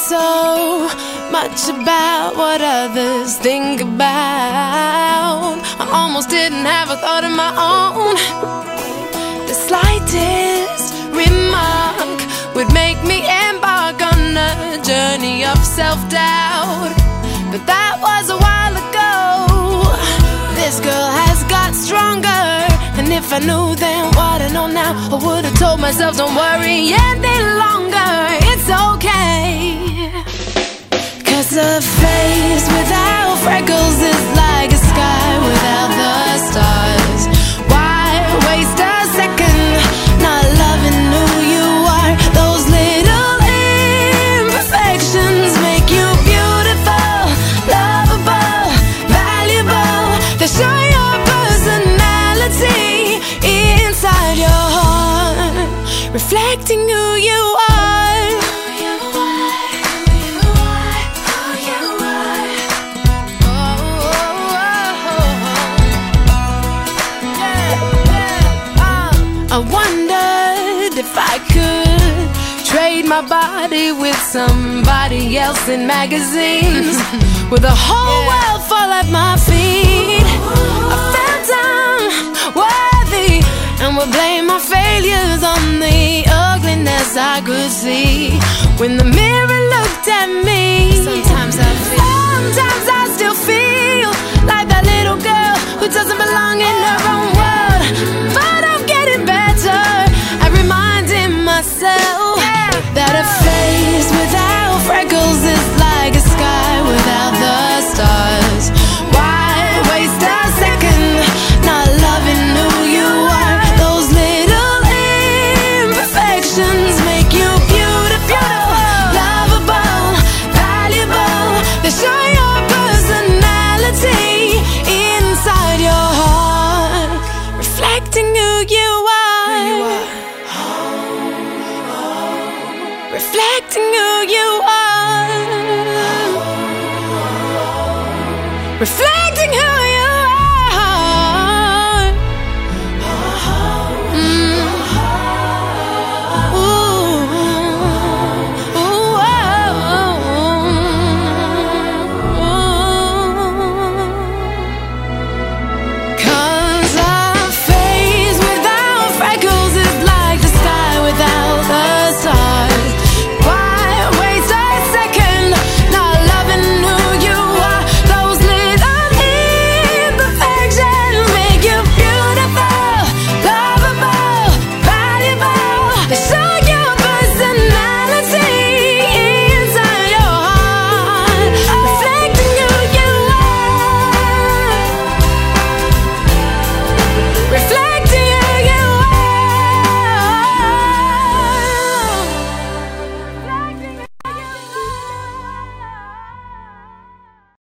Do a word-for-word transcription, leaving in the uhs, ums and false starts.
so much about what others think about. I almost didn't have a thought of my own. The slightest remark would make me embark on a journey of self-doubt. But that was a while ago. This girl has got stronger, and if I knew then what I know now, I would have told myself don't worry any longer, it's okay. Cause a face without freckles is like a sky without the stars. Why waste a second not loving who you are? Those little imperfections make you beautiful, lovable, valuable. They show your personality inside your heart, reflecting who you are. I wondered if I could trade my body with somebody else in magazines, with a whole yeah. world fall at my feet. I felt unworthy and would blame my failures on the ugliness I could see. When the mirror looked at me, sometimes I feel Sometimes I still feel like that little girl who doesn't belong in her own world. But I'm getting better at reminding myself yeah. that a face without freckles is like a sky without the stars. Why waste a second not loving who you are? Those little imperfections make you beautiful, lovable, valuable. They show your personality inside your heart, reflecting who you are, reflecting who you are, reflecting